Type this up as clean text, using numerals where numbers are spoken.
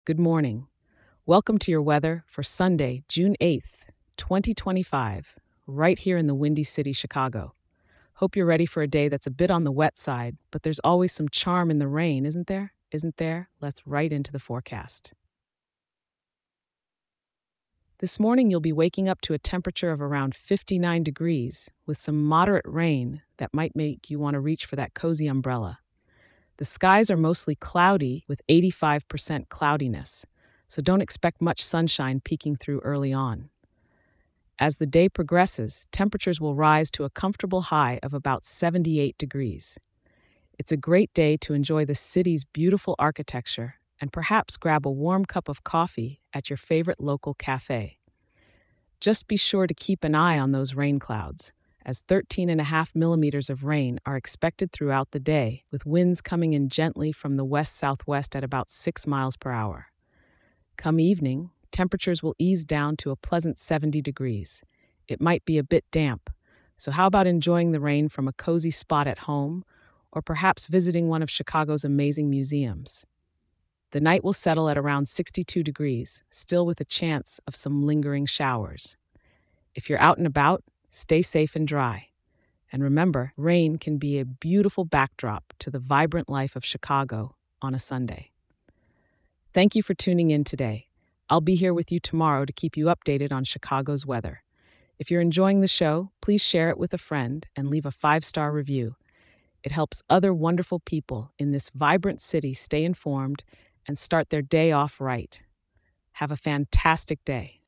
Good morning. Welcome to your weather for Sunday, June 8th, 2025, right here in the Windy City, Chicago. Hope you're ready for a day that's a bit on the wet side, but there's always some charm in the rain, isn't there? Isn't there? Let's right into the forecast. This morning, you'll be waking up to a temperature of around 59 degrees with some moderate rain that might make you want to reach for that cozy umbrella. The skies are mostly cloudy with 85% cloudiness, so don't expect much sunshine peeking through early on. As the day progresses, temperatures will rise to a comfortable high of about 78 degrees. It's a great day to enjoy the city's beautiful architecture and perhaps grab a warm cup of coffee at your favorite local cafe. Just be sure to keep an eye on those rain clouds, as 13.5 millimeters of rain are expected throughout the day, with winds coming in gently from the west southwest at about 6 miles per hour. Come evening, temperatures will ease down to a pleasant 70 degrees. It might be a bit damp, so how about enjoying the rain from a cozy spot at home, or perhaps visiting one of Chicago's amazing museums? The night will settle at around 62 degrees, still with a chance of some lingering showers. If you're out and about, stay safe and dry. And remember, rain can be a beautiful backdrop to the vibrant life of Chicago on a Sunday. Thank you for tuning in today. I'll be here with you tomorrow to keep you updated on Chicago's weather. If you're enjoying the show, please share it with a friend and leave a 5-star review. It helps other wonderful people in this vibrant city stay informed and start their day off right. Have a fantastic day.